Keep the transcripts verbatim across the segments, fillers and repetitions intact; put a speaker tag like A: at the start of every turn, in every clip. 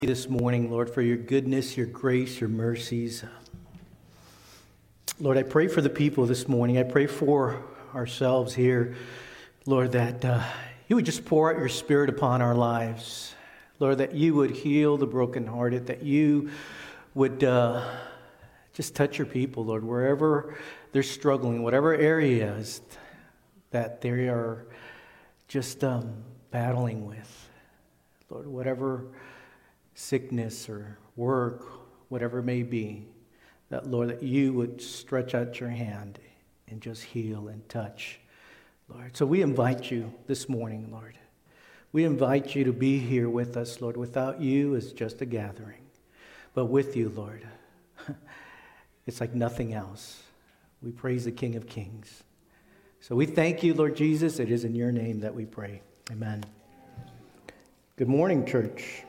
A: This morning, Lord, for your goodness, your grace, your mercies. Lord, I pray for the people this morning. I pray for ourselves here, Lord, that uh, you would just pour out your Spirit upon our lives. Lord, that you would heal the brokenhearted, that you would uh, just touch your people, Lord, wherever they're struggling, whatever areas that they are just um, battling with. Lord, whatever sickness or work, whatever it may be, that, Lord, that you would stretch out your hand and just heal and touch, Lord. So we invite you this morning, Lord. We invite you to be here with us, Lord. Without you, it's just a gathering. But with you, Lord, it's like nothing else. We praise the King of Kings. So we thank you, Lord Jesus. It is in your name that we pray. Amen. Good morning, church.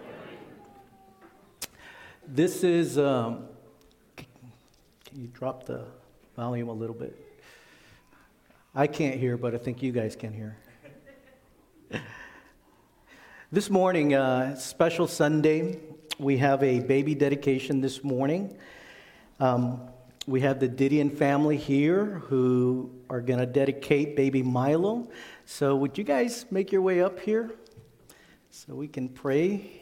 A: This is, um, can you drop the volume a little bit? I can't hear, but I think you guys can hear. This morning, uh, special Sunday, we have a baby dedication this morning. Um, we have the Didion family here who are going to dedicate baby Milo. So would you guys make your way up here so we can pray?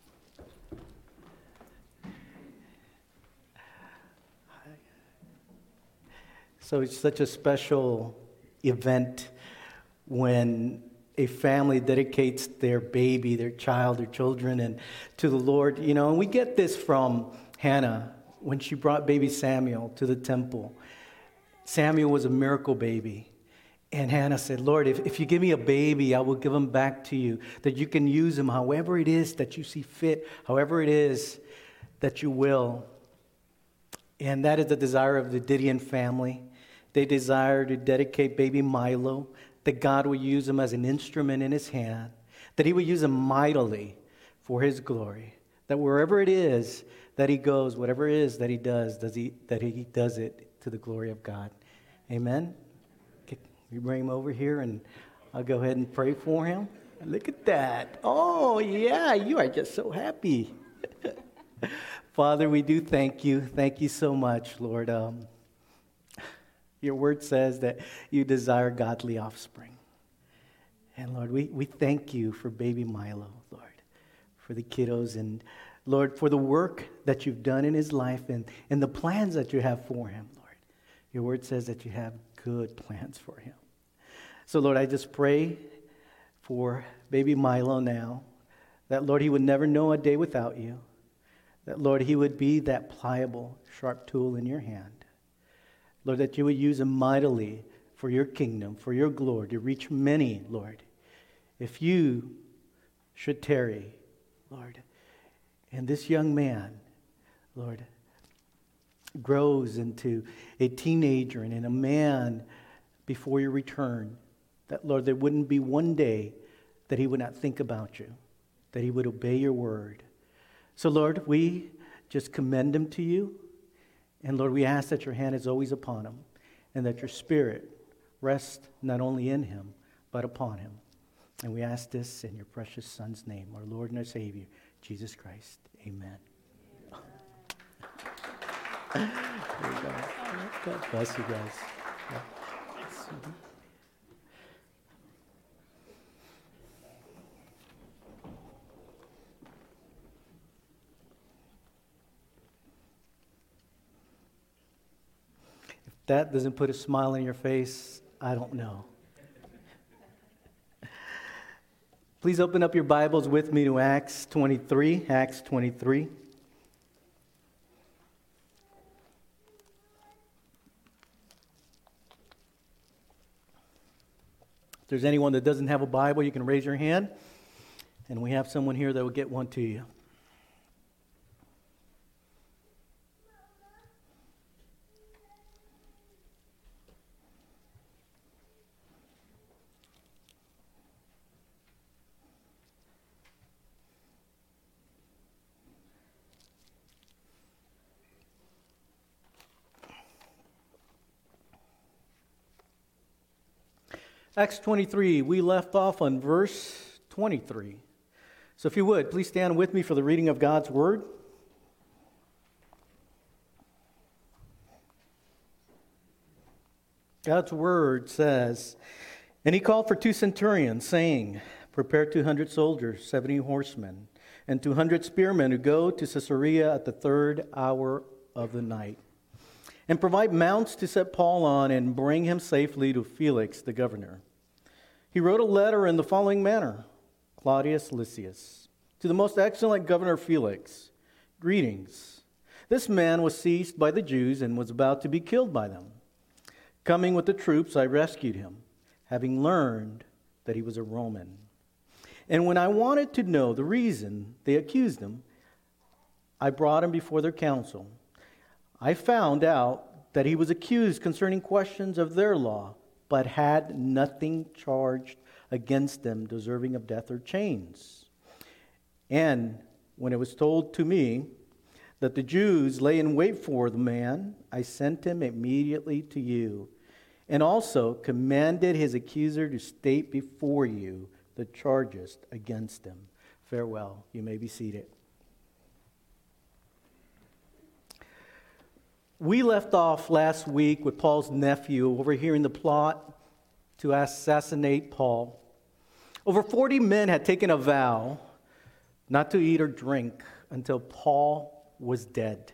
A: So it's such a special event when a family dedicates their baby, their child, their children, and to the Lord. You know, and we get this from Hannah when she brought baby Samuel to the temple. Samuel was a miracle baby. And Hannah said, Lord, if, if you give me a baby, I will give him back to you, that you can use him however it is that you see fit, however it is that you will. And that is the desire of the Didion family. They desire to dedicate baby Milo, that God will use him as an instrument in his hand, that he will use him mightily for his glory, that wherever it is that he goes, whatever it is that he does, does he, that he does it to the glory of God. Amen? You bring him over here and I'll go ahead and pray for him. Look at that. Oh, yeah, you are just so happy. Father, we do thank you. Thank you so much, Lord. Um, your word says that you desire godly offspring. And Lord, we, we thank you for baby Milo, Lord, for the kiddos and, Lord, for the work that you've done in his life and, and the plans that you have for him, Lord. Your word says that you have good plans for him. So, Lord, I just pray for baby Milo now, that, Lord, he would never know a day without you. That, Lord, he would be that pliable, sharp tool in your hand. Lord, that you would use him mightily for your kingdom, for your glory, to reach many, Lord. If you should tarry, Lord, and this young man, Lord, grows into a teenager and a man before your return, that, Lord, there wouldn't be one day that he would not think about you, that he would obey your word. So, Lord, we just commend him to you. And, Lord, we ask that your hand is always upon him and that your spirit rest not only in him, but upon him. And we ask this in your precious Son's name, our Lord and our Savior, Jesus Christ. Amen. There you go. God bless you guys. That doesn't put a smile on your face, I don't know. Please open up your Bibles with me to Acts twenty-three. Acts twenty-three. If there's anyone that doesn't have a Bible, you can raise your hand, and we have someone here that will get one to you. Acts twenty-three, we left off on verse twenty-three. So if you would, please stand with me for the reading of God's Word. God's Word says, "And he called for two centurions, saying, Prepare two hundred soldiers, seventy horsemen, and two hundred spearmen who go to Caesarea at the third hour of the night. And provide mounts to set Paul on and bring him safely to Felix the governor." He wrote a letter in the following manner: Claudius Lysias, to the most excellent governor Felix, greetings. This man was seized by the Jews and was about to be killed by them. Coming with the troops, I rescued him, having learned that he was a Roman. And when I wanted to know the reason they accused him, I brought him before their council. I found out that he was accused concerning questions of their law, but had nothing charged against them deserving of death or chains. And when it was told to me that the Jews lay in wait for the man, I sent him immediately to you, and also commanded his accuser to state before you the charges against him. Farewell. You may be seated. We left off last week with Paul's nephew overhearing the plot to assassinate Paul. Over forty men had taken a vow not to eat or drink until Paul was dead.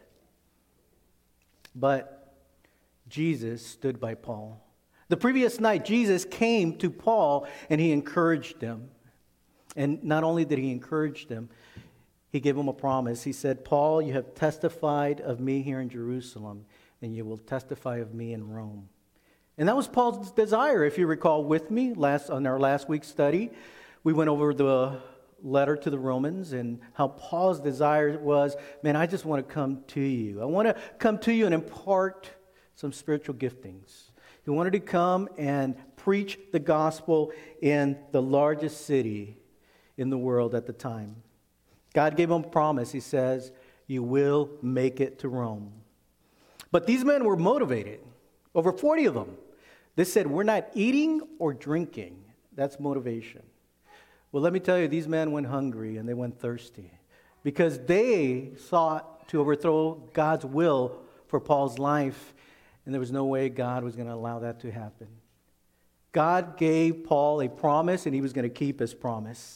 A: But Jesus stood by Paul. The previous night, Jesus came to Paul and he encouraged him. And not only did he encourage him, he gave him a promise. He said, "Paul, you have testified of me here in Jerusalem, and you will testify of me in Rome." And that was Paul's desire. If you recall with me, last on our last week's study, we went over the letter to the Romans and how Paul's desire was, man, I just want to come to you. I want to come to you and impart some spiritual giftings. He wanted to come and preach the gospel in the largest city in the world at the time. God gave him a promise. He says, you will make it to Rome. But these men were motivated. Over forty of them. They said, we're not eating or drinking. That's motivation. Well, let me tell you, these men went hungry and they went thirsty because they sought to overthrow God's will for Paul's life, and there was no way God was going to allow that to happen. God gave Paul a promise, and he was going to keep his promise.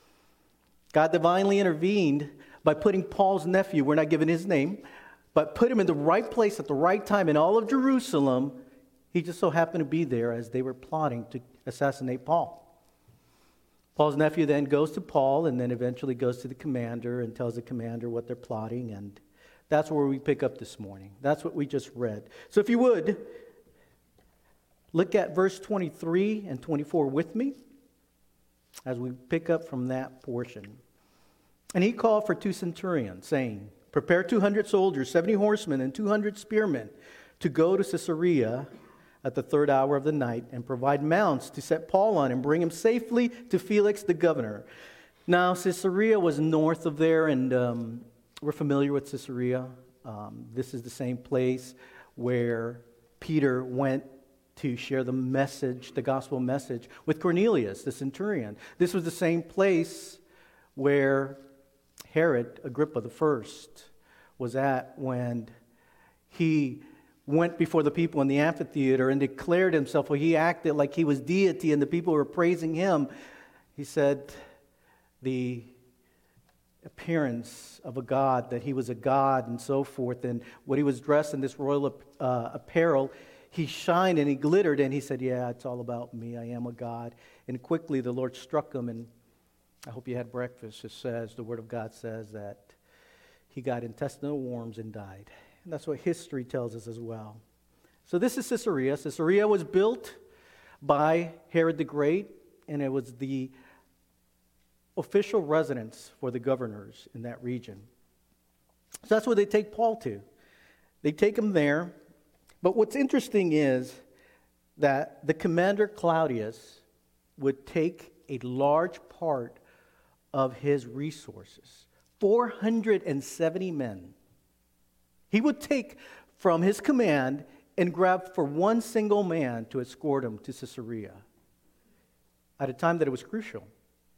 A: God divinely intervened by putting Paul's nephew, we're not giving his name, but put him in the right place at the right time in all of Jerusalem. He just so happened to be there as they were plotting to assassinate Paul. Paul's nephew then goes to Paul and then eventually goes to the commander and tells the commander what they're plotting, and that's where we pick up this morning. That's what we just read. So if you would, look at verse twenty-three and twenty-four with me as we pick up from that portion. "And he called for two centurions, saying, Prepare two hundred soldiers, seventy horsemen, and two hundred spearmen to go to Caesarea at the third hour of the night, and provide mounts to set Paul on and bring him safely to Felix the governor." Now, Caesarea was north of there, and um, we're familiar with Caesarea. Um, this is the same place where Peter went to share the message, the gospel message, with Cornelius, the centurion. This was the same place where Herod, Agrippa the First, was at when he went before the people in the amphitheater and declared himself. Well, he acted like he was deity and the people were praising him. He said the appearance of a god, that he was a god and so forth. And when he was dressed in this royal uh, apparel, he shined and he glittered, and he said, yeah, it's all about me. I am a god. And quickly the Lord struck him, and I hope you had breakfast. It says, the Word of God says that he got intestinal worms and died. And that's what history tells us as well. So this is Caesarea. Caesarea was built by Herod the Great, and it was the official residence for the governors in that region. So that's where they take Paul to. They take him there. But what's interesting is that the commander Claudius would take a large part of his resources, four hundred seventy men. He would take from his command and grab for one single man to escort him to Caesarea at a time that it was crucial.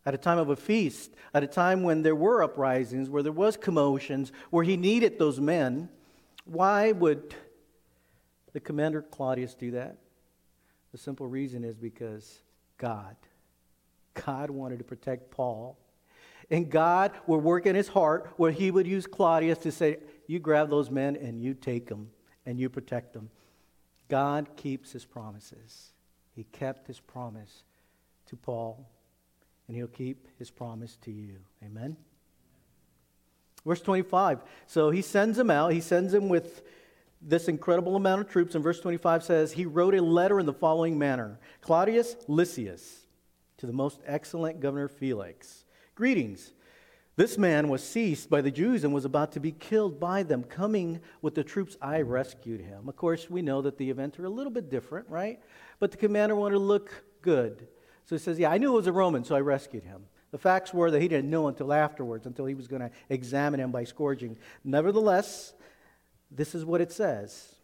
A: at a time of a feast, at a time when there were uprisings, where there was commotions, where he needed those men. Why would the commander Claudius do that? The simple reason is because God. God wanted to protect Paul. And God would work in his heart where he would use Claudius to say, you grab those men and you take them and you protect them. God keeps his promises. He kept his promise to Paul, and he'll keep his promise to you. Amen? Verse twenty-five. So he sends him out. He sends him with this incredible amount of troops. And verse twenty-five says, he wrote a letter in the following manner. Claudius Lysias, to the most excellent Governor Felix. Greetings. This man was seized by the Jews and was about to be killed by them. Coming with the troops, I rescued him. Of course, we know that the events are a little bit different, right? But the commander wanted to look good. So he says, yeah, I knew it was a Roman, so I rescued him. The facts were that he didn't know until afterwards, until he was going to examine him by scourging. Nevertheless, this is what it says.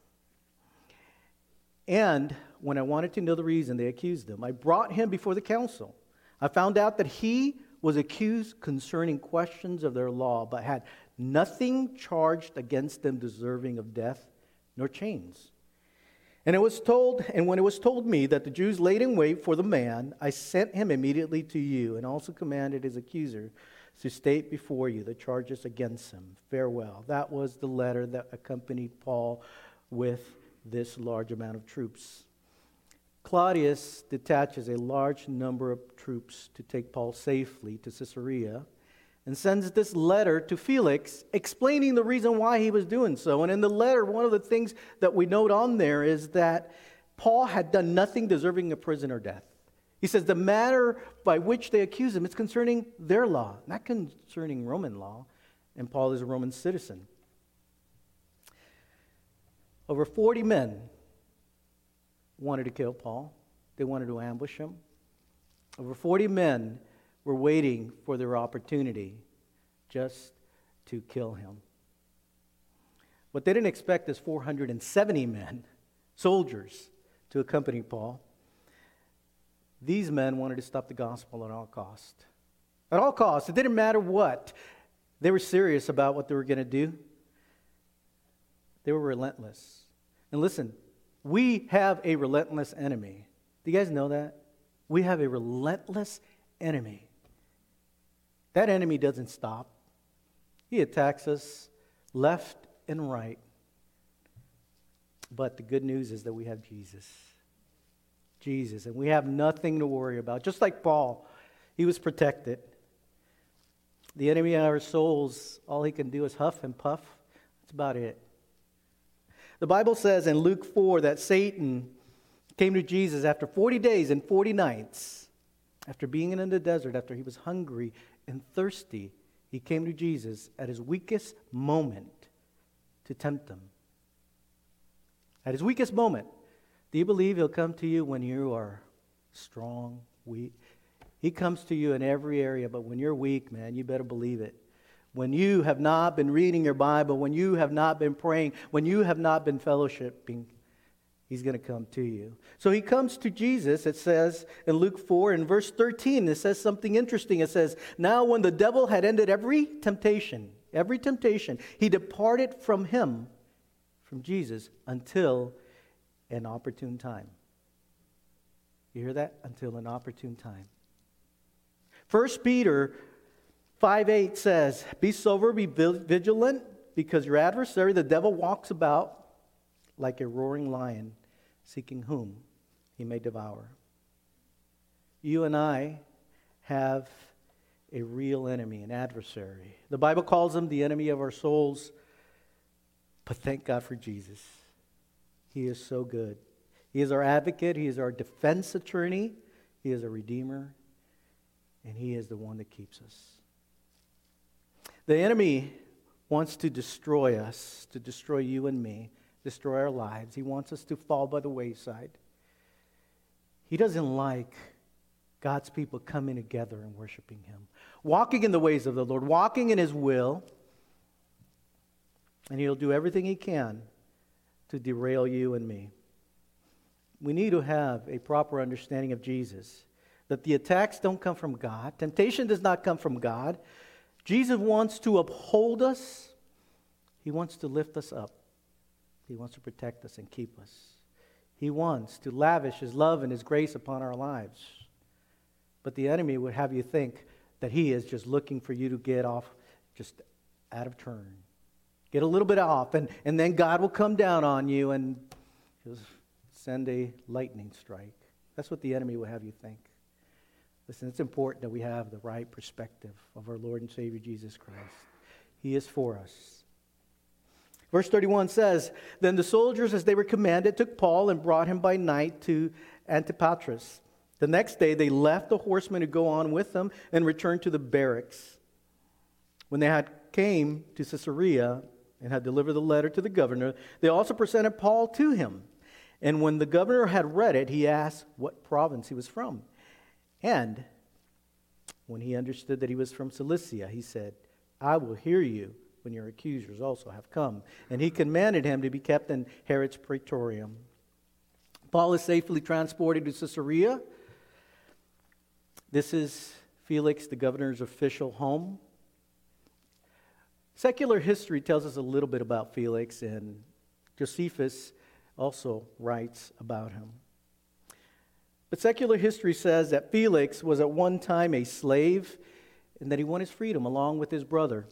A: And when I wanted to know the reason they accused him, I brought him before the council. I found out that he was accused concerning questions of their law, but had nothing charged against them deserving of death nor chains. And it was told, and when it was told me that the Jews laid in wait for the man, I sent him immediately to you, and also commanded his accuser to state before you the charges against him. Farewell. That was the letter that accompanied Paul with this large amount of troops. Claudius detaches a large number of troops to take Paul safely to Caesarea and sends this letter to Felix explaining the reason why he was doing so. And in the letter, one of the things that we note on there is that Paul had done nothing deserving of prison or death. He says the matter by which they accuse him is concerning their law, not concerning Roman law. And Paul is a Roman citizen. Over forty men wanted to kill Paul. They wanted to ambush him. Over forty men were waiting for their opportunity just to kill him. What they didn't expect is four hundred seventy men, soldiers, to accompany Paul. These men wanted to stop the gospel at all cost. At all costs. It didn't matter what. They were serious about what they were going to do. They were relentless. And listen, we have a relentless enemy. Do you guys know that? We have a relentless enemy. That enemy doesn't stop. He attacks us left and right. But the good news is that we have Jesus. Jesus. And we have nothing to worry about. Just like Paul, he was protected. The enemy of our souls, all he can do is huff and puff. That's about it. The Bible says in Luke four that Satan came to Jesus after forty days and forty nights. After being in the desert, after he was hungry and thirsty, he came to Jesus at his weakest moment to tempt him. At his weakest moment. Do you believe he'll come to you when you are strong, weak? He comes to you in every area, but when you're weak, man, you better believe it. When you have not been reading your Bible, when you have not been praying, when you have not been fellowshipping, he's going to come to you. So he comes to Jesus, it says in Luke four, in verse thirteen, it says something interesting. It says, now when the devil had ended every temptation, every temptation, he departed from him, from Jesus, until an opportune time. You hear that? Until an opportune time. First Peter five eight says, be sober, be vigilant, because your adversary, the devil, walks about like a roaring lion, seeking whom he may devour. You and I have a real enemy, an adversary. The Bible calls him the enemy of our souls, but thank God for Jesus. He is so good. He is our advocate. He is our defense attorney. He is a redeemer. And he is the one that keeps us. The enemy wants to destroy us, to destroy you and me, destroy our lives. He wants us to fall by the wayside. He doesn't like God's people coming together and worshiping him, walking in the ways of the Lord, walking in his will. And he'll do everything he can to derail you and me. We need to have a proper understanding of Jesus. that the attacks don't come from God. Temptation does not come from God. Jesus wants to uphold us. He wants to lift us up. He wants to protect us and keep us. He wants to lavish His love and His grace upon our lives. But the enemy would have you think that he is just looking for you to get off just out of turn. Get a little bit off, and, and then God will come down on you and He'll send a lightning strike. That's what the enemy will have you think. Listen, it's important that we have the right perspective of our Lord and Savior Jesus Christ. He is for us. Verse thirty-one says, Then the soldiers, as they were commanded, took Paul and brought him by night to Antipatris. The next day they left the horsemen to go on with them and returned to the barracks. When they had came to Caesarea and had delivered the letter to the governor, they also presented Paul to him. And when the governor had read it, he asked what province he was from. And when he understood that he was from Cilicia, he said, I will hear you when your accusers also have come. And he commanded him to be kept in Herod's praetorium. Paul is safely transported to Caesarea. This is Felix, the governor's official home. Secular history tells us a little bit about Felix, and Josephus also writes about him. But secular history says that Felix was at one time a slave and that he won his freedom along with his brother.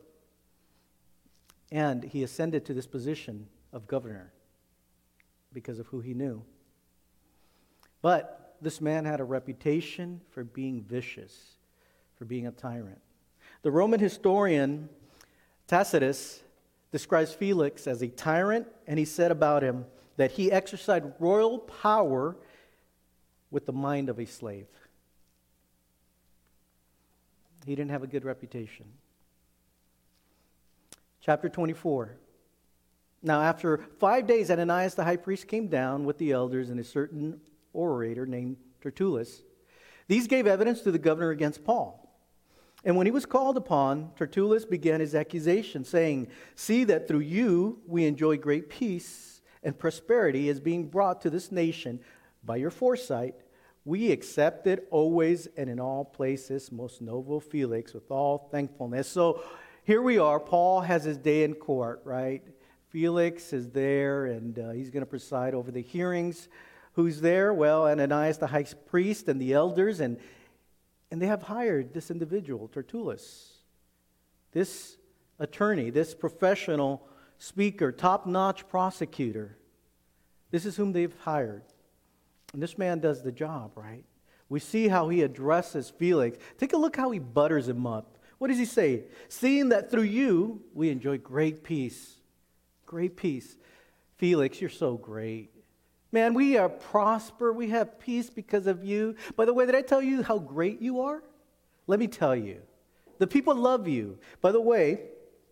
A: And he ascended to this position of governor because of who he knew. But this man had a reputation for being vicious, for being a tyrant. The Roman historian Tacitus describes Felix as a tyrant, and he said about him that he exercised royal power with the mind of a slave. He didn't have a good reputation. Chapter twenty-four. Now after five days, Ananias the high priest came down with the elders and a certain orator named Tertullus. These gave evidence to the governor against Paul. And when he was called upon, Tertullus began his accusation, saying, See that through you we enjoy great peace and prosperity is being brought to this nation by your foresight. We accept it always and in all places, most noble Felix, with all thankfulness. So here we are. Paul has his day in court, right? Felix is there, and uh, he's going to preside over the hearings. Who's there? Well, Ananias the high priest and the elders, and and they have hired this individual, Tertullus, this attorney, this professional speaker, top-notch prosecutor. This is whom they've hired. And this man does the job, right? We see how he addresses Felix. Take a look how he butters him up. What does he say? Seeing that through you we enjoy great peace. Great peace. Felix, you're so great. Man, we are prosper. We have peace because of you. By the way, did I tell you how great you are? Let me tell you. The people love you. By the way,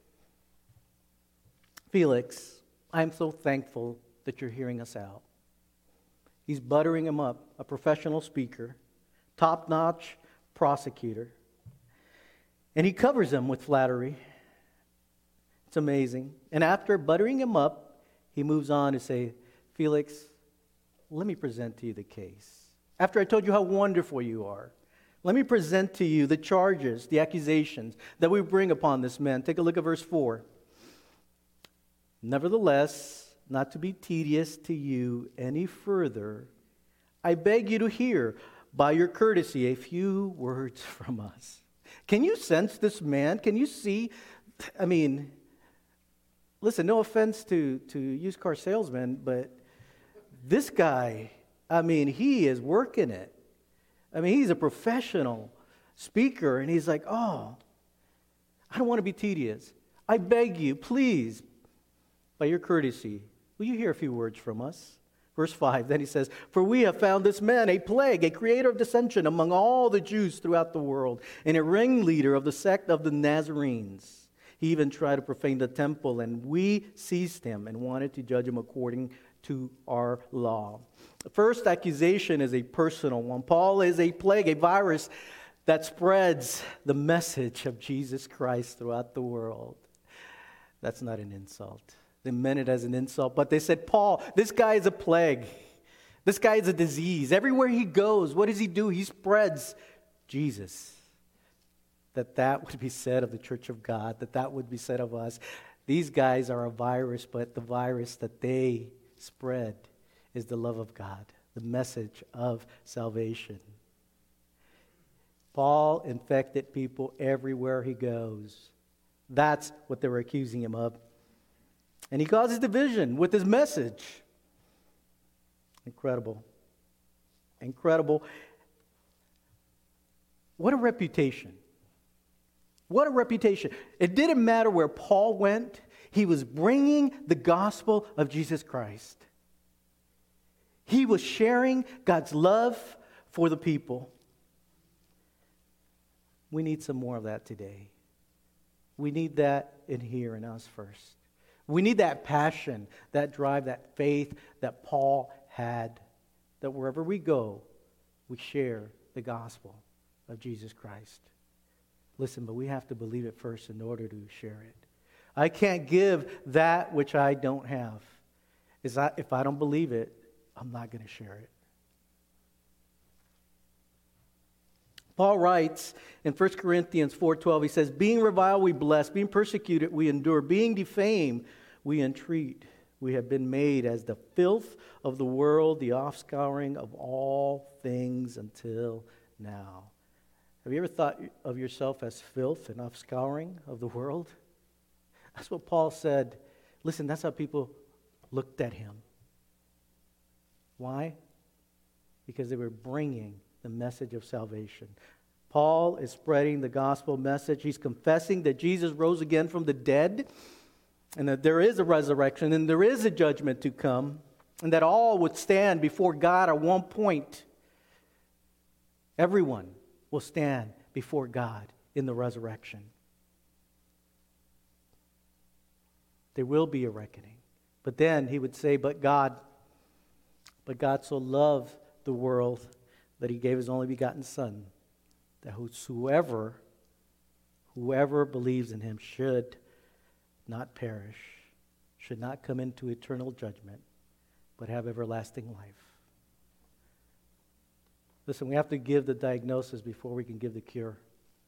A: Felix, I'm so thankful that you're hearing us out. He's buttering him up, a professional speaker, top-notch prosecutor. And he covers him with flattery. It's amazing. And after buttering him up, he moves on to say, Felix, let me present to you the case. After I told you how wonderful you are, let me present to you the charges, the accusations that we bring upon this man. Take a look at verse four. Nevertheless, not to be tedious to you any further, I beg you to hear by your courtesy a few words from us. Can you sense this man? Can you see? I mean, listen, no offense to, to used car salesmen, but this guy, I mean, he is working it. I mean, he's a professional speaker, and he's like, oh, I don't want to be tedious. I beg you, please, by your courtesy, will you hear a few words from us? Verse five, then he says, For we have found this man a plague, a creator of dissension among all the Jews throughout the world, and a ringleader of the sect of the Nazarenes. He even tried to profane the temple, and we seized him and wanted to judge him according to our law. The first accusation is a personal one. Paul is a plague, a virus that spreads the message of Jesus Christ throughout the world. That's not an insult. They meant it as an insult, but they said, Paul, this guy is a plague. This guy is a disease. Everywhere he goes, what does he do? He spreads Jesus. That that would be said of the church of God, that that would be said of us. These guys are a virus, but the virus that they spread is the love of God, the message of salvation. Paul infected people everywhere he goes. That's what they were accusing him of. And he causes division with his message. Incredible. Incredible. What a reputation. What a reputation. It didn't matter where Paul went. He was bringing the gospel of Jesus Christ. He was sharing God's love for the people. We need some more of that today. We need that in here in us first. We need that passion, that drive, that faith that Paul had, that wherever we go, we share the gospel of Jesus Christ. Listen, but we have to believe it first in order to share it. I can't give that which I don't have. Is I, if I don't believe it, I'm not going to share it. Paul writes in First Corinthians four twelve, he says, being reviled, we bless. Being persecuted, we endure. Being defamed, we entreat. We have been made as the filth of the world, the offscouring of all things until now. Have you ever thought of yourself as filth and offscouring of the world? That's what Paul said. Listen, that's how people looked at him. Why? Because they were bringing the message of salvation. Paul is spreading the gospel message. He's confessing that Jesus rose again from the dead, and that there is a resurrection, and there is a judgment to come, and that all would stand before God at one point. Everyone will stand before God in the resurrection. There will be a reckoning. But then he would say, but God, but God so loved the world that he gave his only begotten Son, that whosoever, whoever believes in him should not perish, should not come into eternal judgment, but have everlasting life. Listen, we have to give the diagnosis before we can give the cure.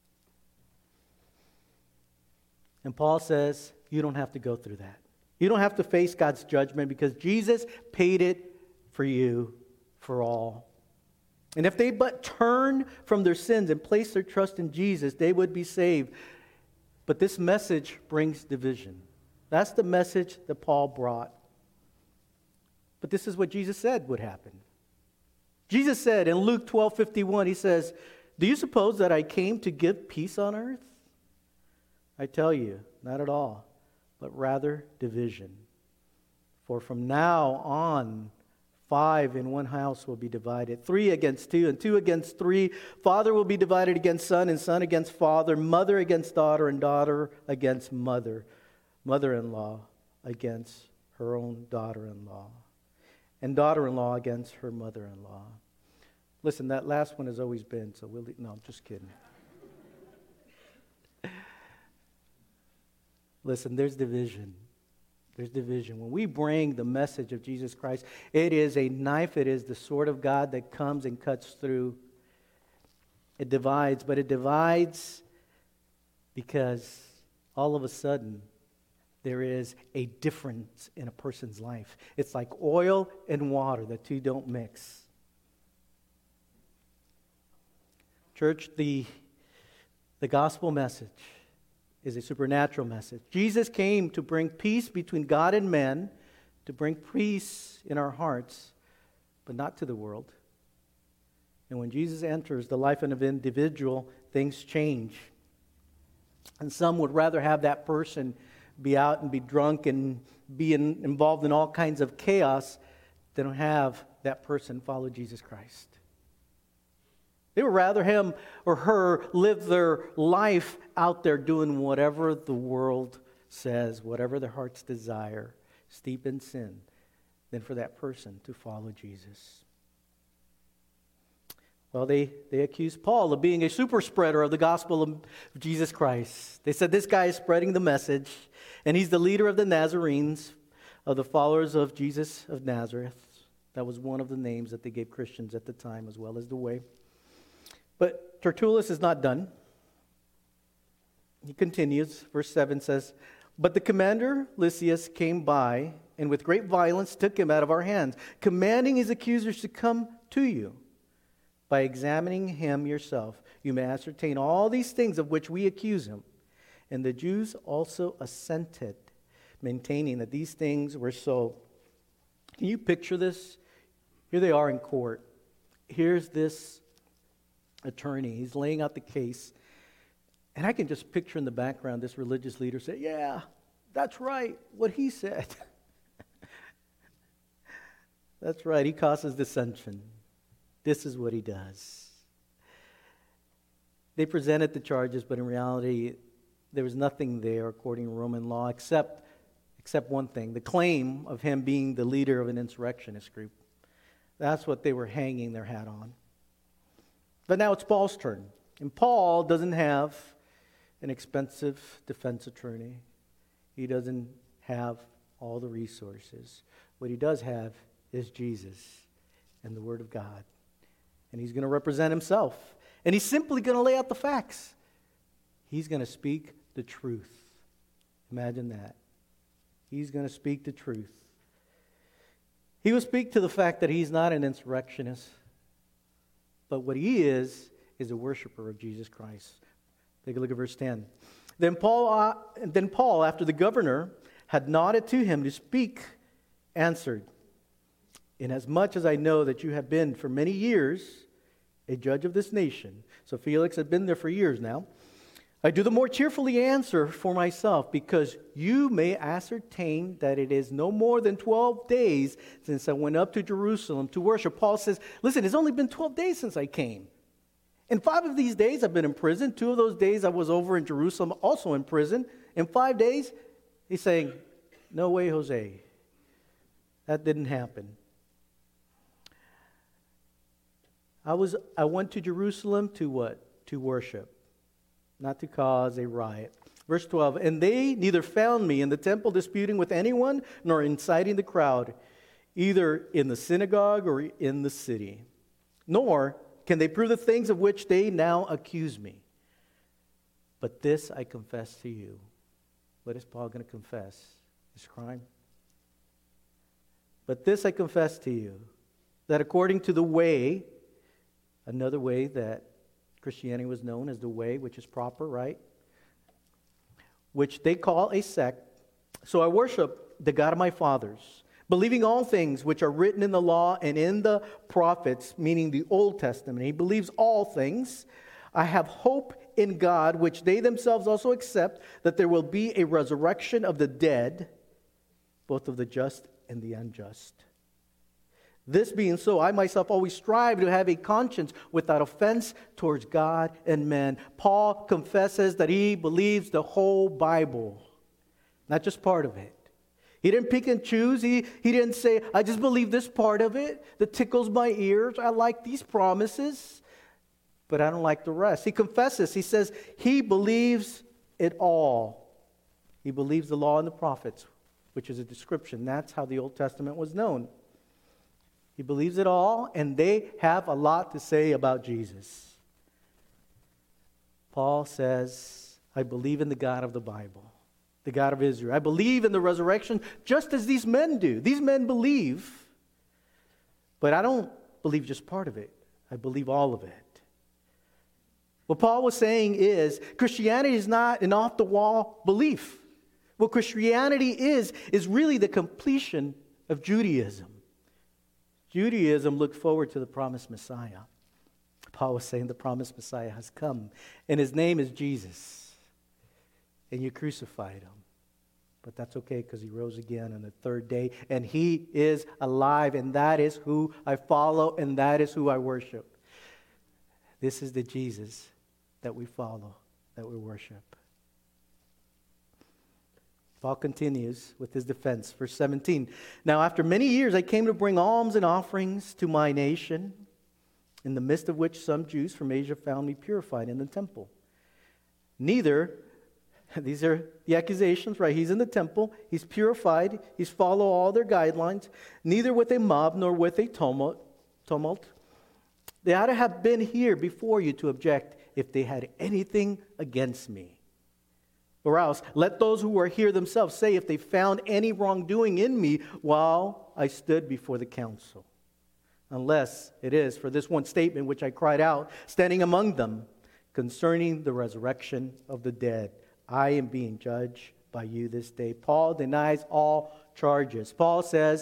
A: And Paul says, you don't have to go through that. You don't have to face God's judgment because Jesus paid it for you, for all. And if they but turn from their sins and place their trust in Jesus, they would be saved. But this message brings division. That's the message that Paul brought. But this is what Jesus said would happen. Jesus said in Luke twelve fifty-one, he says, do you suppose that I came to give peace on earth? I tell you, not at all, but rather division. For from now on, five in one house will be divided, three against two, and two against three. Father will be divided against son, and son against father, mother against daughter, and daughter against mother, mother-in-law against her own daughter-in-law, and daughter-in-law against her mother-in-law. Listen, that last one has always been, so we'll, no, I'm just kidding. Listen, there's division. There's division. When we bring the message of Jesus Christ, it is a knife. It is the sword of God that comes and cuts through. It divides, but it divides because all of a sudden there is a difference in a person's life. It's like oil and water. The two don't mix. Church, the, the gospel message is a supernatural message. Jesus came to bring peace between God and man, to bring peace in our hearts, but not to the world. And when Jesus enters the life of an individual, things change. And some would rather have that person be out and be drunk and be in, involved in all kinds of chaos than have that person follow Jesus Christ. They would rather him or her live their life out there doing whatever the world says, whatever their hearts desire, steep in sin, than for that person to follow Jesus. Well, they, they accused Paul of being a super spreader of the gospel of Jesus Christ. They said this guy is spreading the message, and he's the leader of the Nazarenes, of the followers of Jesus of Nazareth. That was one of the names that they gave Christians at the time, as well as the Way. But Tertullus is not done. He continues. Verse seven says, "But the commander Lysias came by, and with great violence took him out of our hands, commanding his accusers to come to you. By examining him yourself, you may ascertain all these things of which we accuse him." And the Jews also assented, maintaining that these things were so. Can you picture this? Here they are in court. Here's this attorney. He's laying out the case. And I can just picture in the background this religious leader say, "Yeah, that's right, what he said." That's right, he causes dissension. This is what he does. They presented the charges, but in reality, there was nothing there according to Roman law except, except one thing, the claim of him being the leader of an insurrectionist group. That's what they were hanging their hat on. But now it's Paul's turn. And Paul doesn't have an expensive defense attorney. He doesn't have all the resources. What he does have is Jesus and the Word of God. And he's going to represent himself. And he's simply going to lay out the facts. He's going to speak the truth. Imagine that. He's going to speak the truth. He will speak to the fact that he's not an insurrectionist. But what he is, is a worshiper of Jesus Christ. Take a look at verse ten. Then Paul, uh, then Paul, after the governor had nodded to him to speak, answered, "Inasmuch as I know that you have been for many years a judge of this nation," so Felix had been there for years now, "I do the more cheerfully answer for myself, because you may ascertain that it is no more than twelve days since I went up to Jerusalem to worship." Paul says, listen, it's only been twelve days since I came. In five of these days I've been in prison. Two of those days I was over in Jerusalem, also in prison. In five days, he's saying, no way, Jose. That didn't happen. I was I went to Jerusalem to what? To worship, not to cause a riot. Verse twelve, "And they neither found me in the temple disputing with anyone, nor inciting the crowd, either in the synagogue or in the city. Nor can they prove the things of which they now accuse me. But this I confess to you." What is Paul going to confess? His crime? "But this I confess to you, that according to the way," another way that Christianity was known as the way, which is proper, right? "Which they call a sect. So I worship the God of my fathers, believing all things which are written in the law and in the prophets," meaning the Old Testament. He believes all things. "I have hope in God, which they themselves also accept, that there will be a resurrection of the dead, both of the just and the unjust. This being so, I myself always strive to have a conscience without offense towards God and men." Paul confesses that he believes the whole Bible, not just part of it. He didn't pick and choose. He, he didn't say, "I just believe this part of it that tickles my ears. I like these promises, but I don't like the rest." He confesses. He says he believes it all. He believes the law and the prophets, which is a description. That's how the Old Testament was known. He believes it all, and they have a lot to say about Jesus. Paul says, "I believe in the God of the Bible, the God of Israel. I believe in the resurrection just as these men do." These men believe, but I don't believe just part of it. I believe all of it. What Paul was saying is, Christianity is not an off-the-wall belief. What Christianity is, is really the completion of Judaism. Judaism looked forward to the promised Messiah. Paul was saying the promised Messiah has come, and his name is Jesus. And you crucified him. But that's okay, because he rose again on the third day, and he is alive, and that is who I follow, and that is who I worship. This is the Jesus that we follow, that we worship. Paul continues with his defense. Verse seventeen. "Now after many years I came to bring alms and offerings to my nation, in the midst of which some Jews from Asia found me purified in the temple. Neither These are the accusations, right? He's in the temple. He's purified. He's followed all their guidelines, neither with a mob nor with a tumult. tumult. They ought to have been here before you to object if they had anything against me. Or else, let those who are here themselves say if they found any wrongdoing in me while I stood before the council. Unless it is for this one statement which I cried out, standing among them, concerning the resurrection of the dead. I am being judged by you this day. Paul denies all charges. Paul says,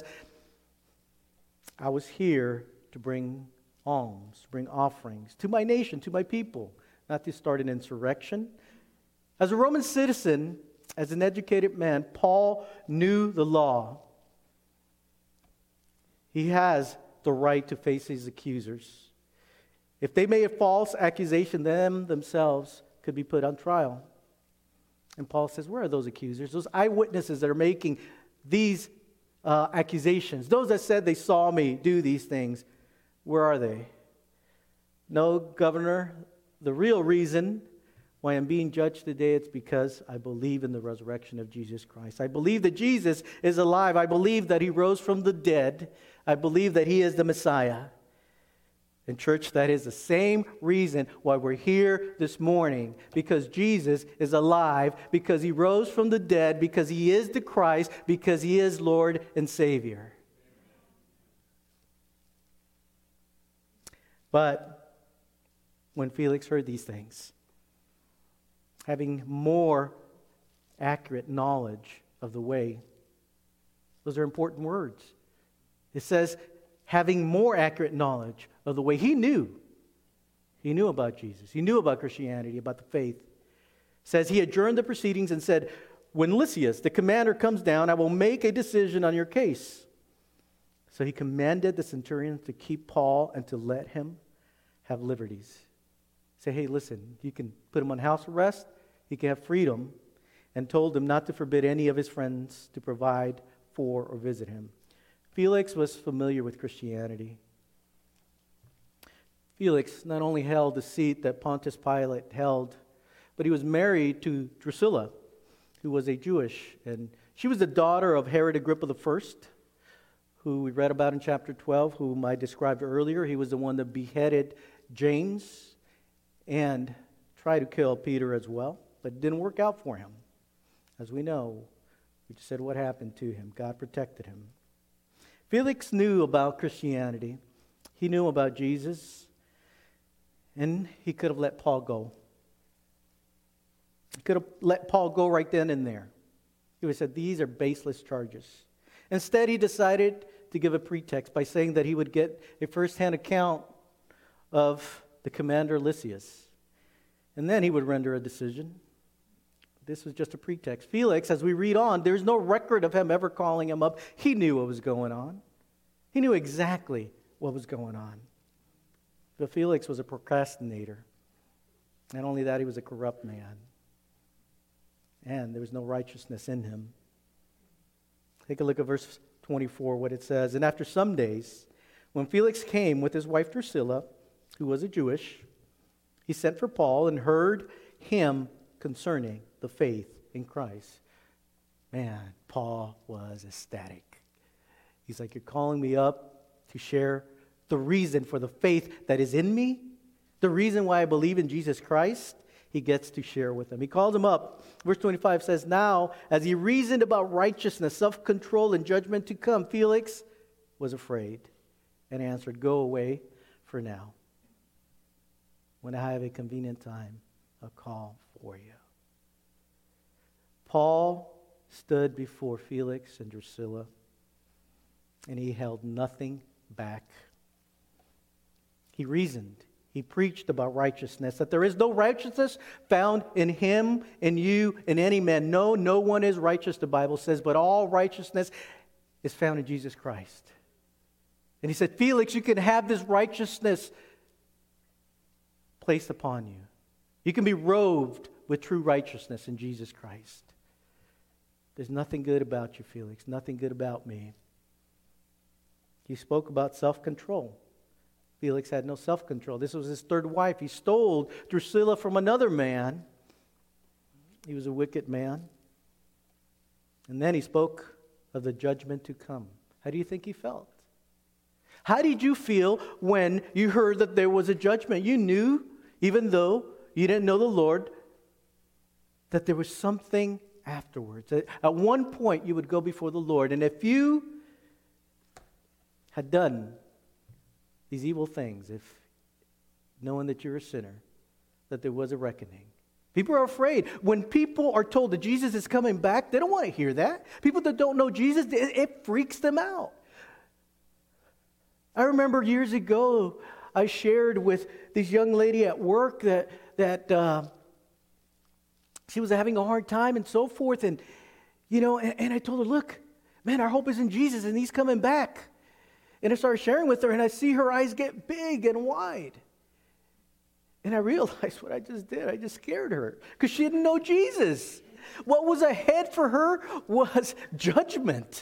A: I was here to bring alms, to bring offerings to my nation, to my people, not to start an insurrection. As a Roman citizen, as an educated man, Paul knew the law. He has the right to face his accusers. If they made a false accusation, them themselves could be put on trial. And Paul says, where are those accusers? Those eyewitnesses that are making these uh, accusations. Those that said they saw me do these things. Where are they? No, Governor, the real reason why I'm being judged today, it's because I believe in the resurrection of Jesus Christ. I believe that Jesus is alive. I believe that he rose from the dead. I believe that he is the Messiah. And church, that is the same reason why we're here this morning. Because Jesus is alive, because he rose from the dead, because he is the Christ, because he is Lord and Savior. But when Felix heard these things, having more accurate knowledge of the way, those are important words. It says, having more accurate knowledge of the way. He knew. He knew about Jesus. He knew about Christianity, about the faith. It says he adjourned the proceedings and said, when Lysias, the commander, comes down, I will make a decision on your case. So he commanded the centurion to keep Paul and to let him have liberties. Say, hey, listen, you can put him on house arrest. He can have freedom. And told him not to forbid any of his friends to provide for or visit him. Felix was familiar with Christianity. Felix not only held the seat that Pontius Pilate held, but he was married to Drusilla, who was a Jewish. And she was the daughter of Herod Agrippa the First, who we read about in chapter twelve, whom I described earlier. He was the one that beheaded James and tried to kill Peter as well, but it didn't work out for him. As we know, we just said what happened to him. God protected him. Felix knew about Christianity. He knew about Jesus. And he could have let Paul go. He could have let Paul go right then and there. He would have said, these are baseless charges. Instead, he decided to give a pretext by saying that he would get a first-hand account of the commander Lysias. And then he would render a decision. This was just a pretext. Felix, as we read on, there's no record of him ever calling him up. He knew what was going on. He knew exactly what was going on. But Felix was a procrastinator. Not only that, he was a corrupt man. And there was no righteousness in him. Take a look at verse twenty-four, what it says. And after some days, when Felix came with his wife Drusilla, who was a Jewish, he sent for Paul and heard him concerning the faith in Christ. Man, Paul was ecstatic. He's like, you're calling me up to share the reason for the faith that is in me, the reason why I believe in Jesus Christ. He gets to share with them. He calls him up. Verse twenty-five says, now, as he reasoned about righteousness, self-control, and judgment to come, Felix was afraid and answered, go away for now. When I have a convenient time, I'll call for you. Paul stood before Felix and Drusilla, and he held nothing back. He reasoned. He preached about righteousness, that there is no righteousness found in him, in you, in any man. No, no one is righteous, the Bible says, but all righteousness is found in Jesus Christ. And he said, Felix, you can have this righteousness placed upon you. You can be robed with true righteousness in Jesus Christ. There's nothing good about you, Felix. Nothing good about me. He spoke about self-control. Felix had no self-control. This was his third wife. He stole Drusilla from another man. He was a wicked man. And then he spoke of the judgment to come. How do you think he felt? How did you feel when you heard that there was a judgment? You knew, even though you didn't know the Lord, that there was something afterwards. At one point, you would go before the Lord, and if you had done these evil things, if knowing that you're a sinner, that there was a reckoning. People are afraid. When people are told that Jesus is coming back, they don't want to hear that. People that don't know Jesus, it, it freaks them out. I remember years ago, I shared with this young lady at work that, that uh, she was having a hard time and so forth. And, you know, and, and I told her, look, man, our hope is in Jesus and he's coming back. And I started sharing with her and I see her eyes get big and wide. And I realized what I just did. I just scared her because she didn't know Jesus. What was ahead for her was judgment.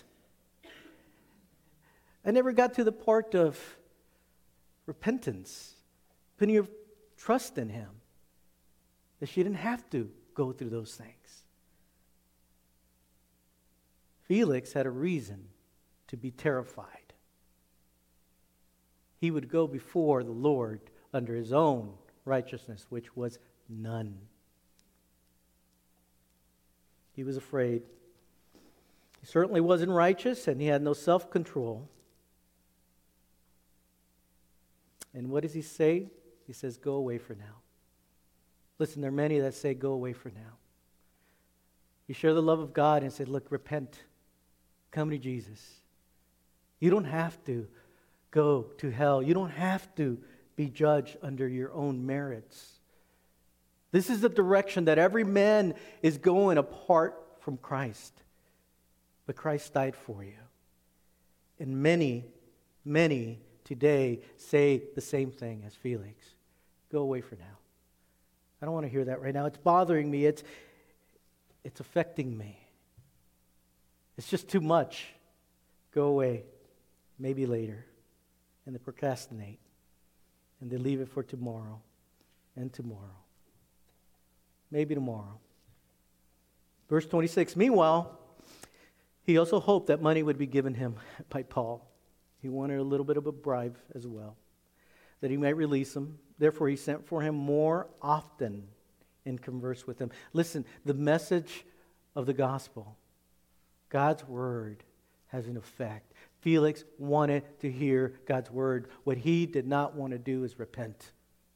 A: I never got to the part of repentance, putting your trust in him, that she didn't have to go through those things. Felix had a reason to be terrified. He would go before the Lord under his own righteousness, which was none. He was afraid. He certainly wasn't righteous, and he had no self-control. And what does he say? He says, go away for now. Listen, there are many that say, go away for now. You share the love of God and say, look, repent. Come to Jesus. You don't have to go to hell. You don't have to be judged under your own merits. This is the direction that every man is going apart from Christ. But Christ died for you. And many, many today say the same thing as Felix. Go away for now. I don't want to hear that right now. It's bothering me. It's, it's affecting me. It's just too much. Go away. Maybe later. And they procrastinate. And they leave it for tomorrow and tomorrow. Maybe tomorrow. Verse twenty-six, meanwhile, he also hoped that money would be given him by Paul. He wanted a little bit of a bribe as well, that he might release him. Therefore, he sent for him more often and conversed with him. Listen, the message of the gospel, God's word, has an effect. Felix wanted to hear God's word. What he did not want to do is repent.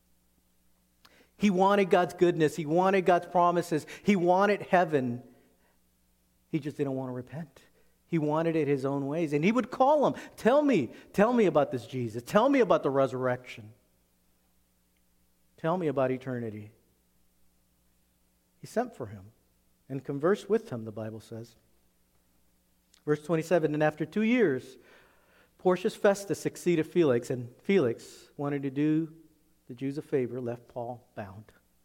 A: He wanted God's goodness. He wanted God's promises. He wanted heaven. He just didn't want to repent. He wanted it his own ways. And he would call him, tell me, tell me about this Jesus. Tell me about the resurrection. Tell me about eternity. He sent for him and conversed with him, the Bible says. Verse twenty-seven, and after two years, Porcius Festus succeeded Felix, and Felix wanted to do the Jews a favor, left Paul bound.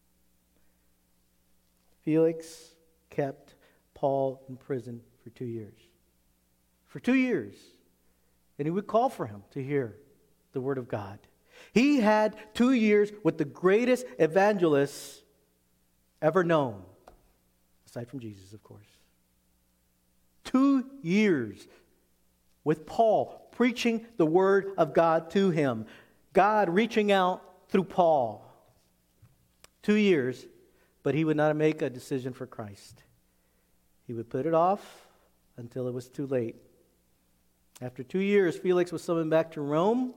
A: Felix kept Paul in prison for two years. For two years. And he would call for him to hear the word of God. He had two years with the greatest evangelists ever known, aside from Jesus, of course. Two years with Paul preaching the word of God to him. God reaching out through Paul. Two years, but he would not make a decision for Christ. He would put it off until it was too late. After two years, Felix was summoned back to Rome,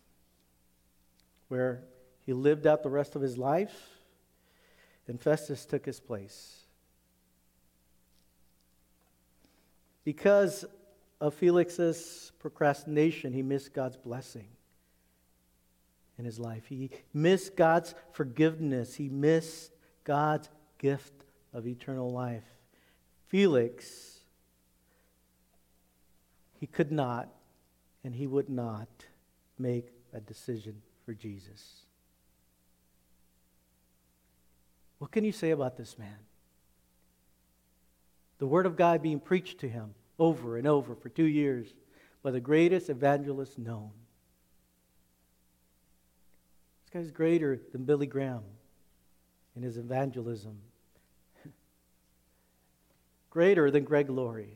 A: where he lived out the rest of his life, and Festus took his place. Because of Felix's procrastination, he missed God's blessing in his life. He missed God's forgiveness. He missed God's gift of eternal life. Felix, he could not and he would not make a decision for Jesus. What can you say about this man? The word of God being preached to him over and over for two years by the greatest evangelist known. This guy's greater than Billy Graham in his evangelism. greater than Greg Laurie.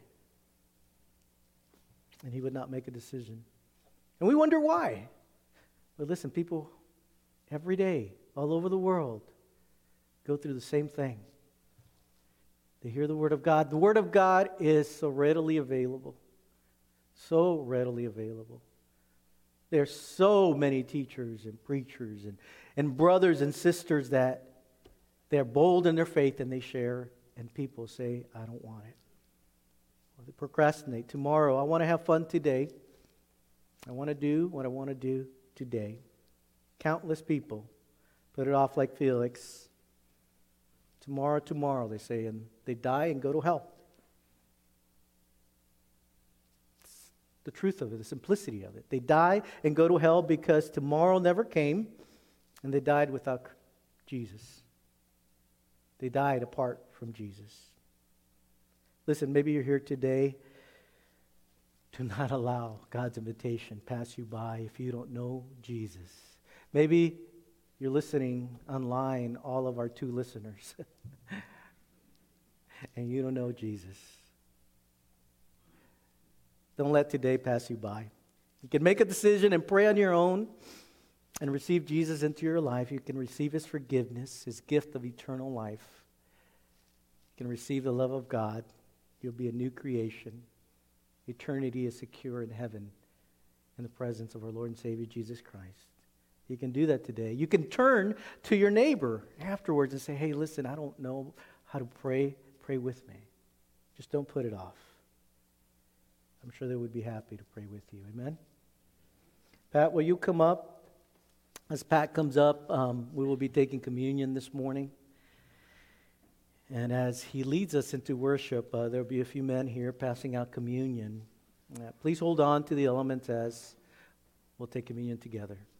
A: And he would not make a decision. And we wonder why. But listen, people every day, all over the world, go through the same thing. They hear the Word of God. The Word of God is so readily available. So readily available. There's so many teachers and preachers and, and brothers and sisters that they're bold in their faith and they share, and people say, I don't want it. Or they procrastinate. Tomorrow, I want to have fun today. I want to do what I want to do today. Countless people put it off like Felix. Tomorrow, tomorrow, they say, and they die and go to hell. It's the truth of it, the simplicity of it. They die and go to hell because tomorrow never came, and they died without Jesus. They died apart from Jesus. Listen, maybe you're here today. Do not allow God's invitation pass you by if you don't know Jesus. Maybe you're listening online, all of our two listeners, and you don't know Jesus. Don't let today pass you by. You can make a decision and pray on your own and receive Jesus into your life. You can receive His forgiveness, His gift of eternal life. You can receive the love of God. You'll be a new creation. Eternity is secure in heaven in the presence of our Lord and Savior Jesus Christ. You can do that today. You can turn to your neighbor afterwards and say, hey, listen, I don't know how to pray. Pray with me. Just don't put it off. I'm sure they would be happy to pray with you. Amen? Pat, will you come up? As Pat comes up, um, we will be taking communion this morning. And as he leads us into worship, uh, there will be a few men here passing out communion. Uh, please hold on to the elements as we'll take communion together.